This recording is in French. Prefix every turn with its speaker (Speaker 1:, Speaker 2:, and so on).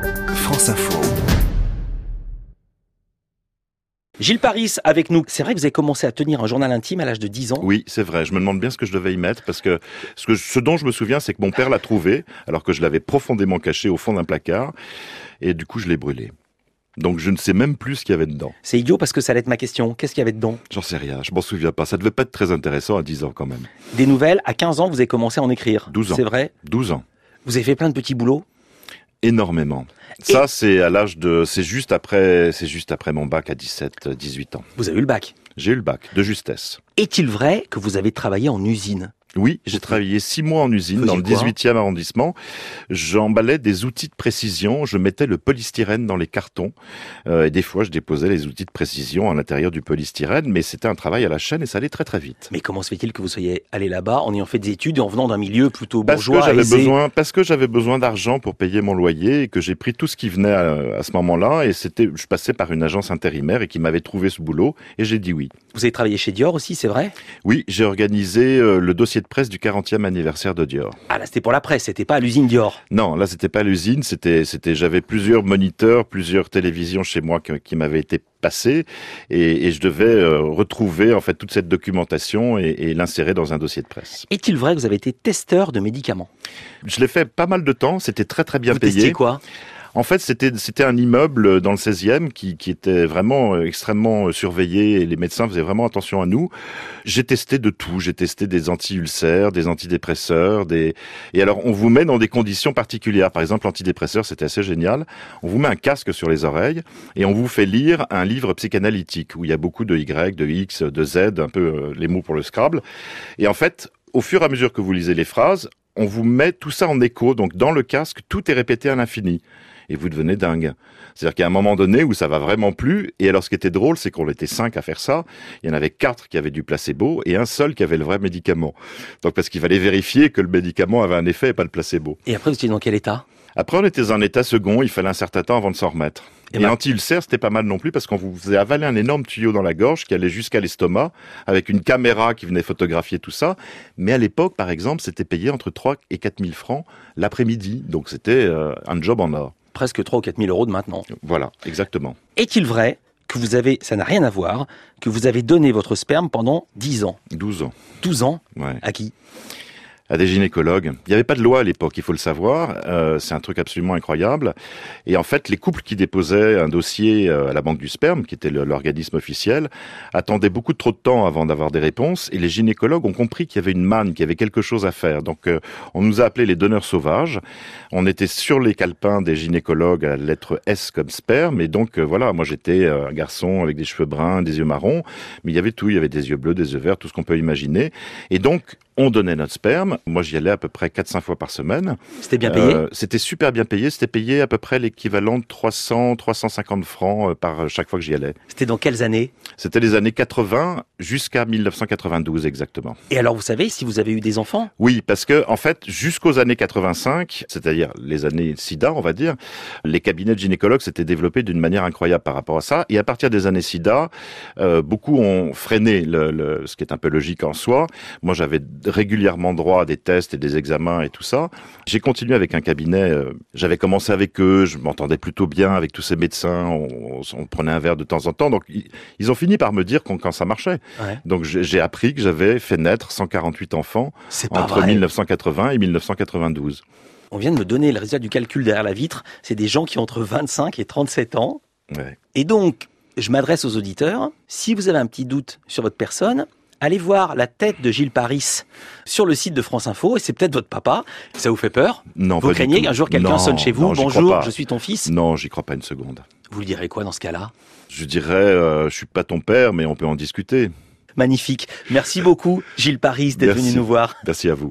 Speaker 1: France Info.
Speaker 2: Gilles Paris avec nous. C'est vrai que vous avez commencé à tenir un journal intime à l'âge de 10 ans.
Speaker 3: Oui, c'est vrai. Je me demande bien ce que je devais y mettre parce que ce dont je me souviens, c'est que mon père l'a trouvé alors que je l'avais profondément caché au fond d'un placard et du coup je l'ai brûlé. Donc je ne sais même plus ce qu'il y avait dedans.
Speaker 2: C'est idiot parce que ça allait être ma question. Qu'est-ce qu'il y avait dedans?
Speaker 3: J'en sais rien, je m'en souviens pas. Ça devait pas être très intéressant à 10 ans quand même.
Speaker 2: Des nouvelles, à 15 ans, vous avez commencé à en écrire.
Speaker 3: 12 ans.
Speaker 2: C'est vrai?
Speaker 3: 12 ans.
Speaker 2: Vous avez fait plein de petits boulots?
Speaker 3: Énormément. Ça, c'est juste après mon bac à 18 ans.
Speaker 2: Vous avez eu le bac.
Speaker 3: J'ai eu le bac, de justesse.
Speaker 2: Est-il vrai que vous avez travaillé en usine?
Speaker 3: Oui, j'ai travaillé 6 mois en usine dans le 18e arrondissement. J'emballais des outils de précision, je mettais le polystyrène dans les cartons et des fois je déposais les outils de précision à l'intérieur du polystyrène, mais c'était un travail à la chaîne et ça allait très très vite.
Speaker 2: Mais comment se fait-il que vous soyez allé là-bas en ayant fait des études et en venant d'un milieu plutôt bourgeois, aisé?
Speaker 3: Parce que j'avais besoin d'argent pour payer mon loyer et que j'ai pris tout ce qui venait à ce moment-là et je passais par une agence intérimaire et qui m'avait trouvé ce boulot et j'ai dit oui.
Speaker 2: Vous avez travaillé chez Dior aussi, c'est vrai?
Speaker 3: Oui, j'ai organisé le dossier de presse du 40e anniversaire de Dior.
Speaker 2: Ah là, c'était pour la presse, c'était pas à l'usine Dior.
Speaker 3: Non, là c'était pas à l'usine, j'avais plusieurs moniteurs, plusieurs télévisions chez moi qui m'avaient été passées et je devais retrouver en fait toute cette documentation et l'insérer dans un dossier de presse.
Speaker 2: Est-il vrai que vous avez été testeur de médicaments?
Speaker 3: Je l'ai fait pas mal de temps, c'était très très bien payé.
Speaker 2: Vous testiez quoi?
Speaker 3: En fait, c'était un immeuble dans le 16e qui était vraiment extrêmement surveillé et les médecins faisaient vraiment attention à nous. J'ai testé de tout. J'ai testé des anti-ulcères, des antidépresseurs, et alors on vous met dans des conditions particulières. Par exemple, l'antidépresseur, c'était assez génial. On vous met un casque sur les oreilles et on vous fait lire un livre psychanalytique où il y a beaucoup de Y, de X, de Z, un peu les mots pour le Scrabble. Et en fait, au fur et à mesure que vous lisez les phrases, on vous met tout ça en écho. Donc dans le casque, tout est répété à l'infini. Et vous devenez dingue. C'est-à-dire qu'il y a un moment donné où ça va vraiment plus. Et alors, ce qui était drôle, c'est qu'on était 5 à faire ça. Il y en avait 4 qui avaient du placebo et un seul qui avait le vrai médicament. Donc, parce qu'il fallait vérifier que le médicament avait un effet et pas le placebo.
Speaker 2: Et après, vous étiez dans quel état?
Speaker 3: Après, on était dans un état second. Il fallait un certain temps avant de s'en remettre. Et l'anti-ulcère, c'était pas mal non plus parce qu'on vous faisait avaler un énorme tuyau dans la gorge qui allait jusqu'à l'estomac avec une caméra qui venait photographier tout ça. Mais à l'époque, par exemple, c'était payé entre 3 et 4 000 francs l'après-midi. Donc, c'était un job en or.
Speaker 2: Presque 3 ou 4 000 euros de maintenant.
Speaker 3: Voilà, exactement.
Speaker 2: Est-il vrai que vous avez, ça n'a rien à voir, que vous avez donné votre sperme pendant 10 ans?
Speaker 3: 12 ans.
Speaker 2: 12 ans?
Speaker 3: Ouais.
Speaker 2: À qui?
Speaker 3: À des gynécologues. Il n'y avait pas de loi à l'époque, il faut le savoir. C'est un truc absolument incroyable. Et en fait, les couples qui déposaient un dossier à la Banque du Sperme, qui était l'organisme officiel, attendaient beaucoup trop de temps avant d'avoir des réponses. Et les gynécologues ont compris qu'il y avait une manne, qu'il y avait quelque chose à faire. Donc, on nous a appelés les donneurs sauvages. On était sur les calepins des gynécologues à la lettre S comme sperme. Et donc, voilà, moi j'étais un garçon avec des cheveux bruns, des yeux marrons. Mais il y avait tout. Il y avait des yeux bleus, des yeux verts, tout ce qu'on peut imaginer. Et donc, on donnait notre sperme. Moi, j'y allais à peu près 4-5 fois par semaine.
Speaker 2: C'était bien payé?
Speaker 3: C'était super bien payé. C'était payé à peu près l'équivalent de 300-350 francs par chaque fois que j'y allais.
Speaker 2: C'était dans quelles années?
Speaker 3: C'était les années 80 jusqu'à 1992 exactement.
Speaker 2: Et alors, vous savez si vous avez eu des enfants?
Speaker 3: Oui, parce que en fait, jusqu'aux années 85, c'est-à-dire les années SIDA, on va dire, les cabinets de gynécologues s'étaient développés d'une manière incroyable par rapport à ça. Et à partir des années SIDA, beaucoup ont freiné ce qui est un peu logique en soi. Moi, j'avais régulièrement droit à des tests et des examens et tout ça. J'ai continué avec un cabinet, j'avais commencé avec eux, je m'entendais plutôt bien avec tous ces médecins, on prenait un verre de temps en temps, donc ils ont fini par me dire quand ça marchait.
Speaker 2: Ouais.
Speaker 3: Donc j'ai appris que j'avais fait naître 148 enfants entre 1980 et 1992.
Speaker 2: On vient de me donner le résultat du calcul derrière la vitre, c'est des gens qui ont entre 25 et 37 ans.
Speaker 3: Ouais.
Speaker 2: Et donc, je m'adresse aux auditeurs, si vous avez un petit doute sur votre personne, allez voir la tête de Gilles Paris sur le site de France Info, et c'est peut-être votre papa. Ça vous fait peur?
Speaker 3: Non,
Speaker 2: vous craignez qu'un jour quelqu'un sonne chez vous, bonjour, je suis ton fils?
Speaker 3: Non, j'y crois pas une seconde.
Speaker 2: Vous lui direz quoi dans ce cas-là?
Speaker 3: Je dirais, je suis pas ton père, mais on peut en discuter.
Speaker 2: Magnifique. Merci beaucoup, Gilles Paris, d'être venu nous voir.
Speaker 3: Merci à vous.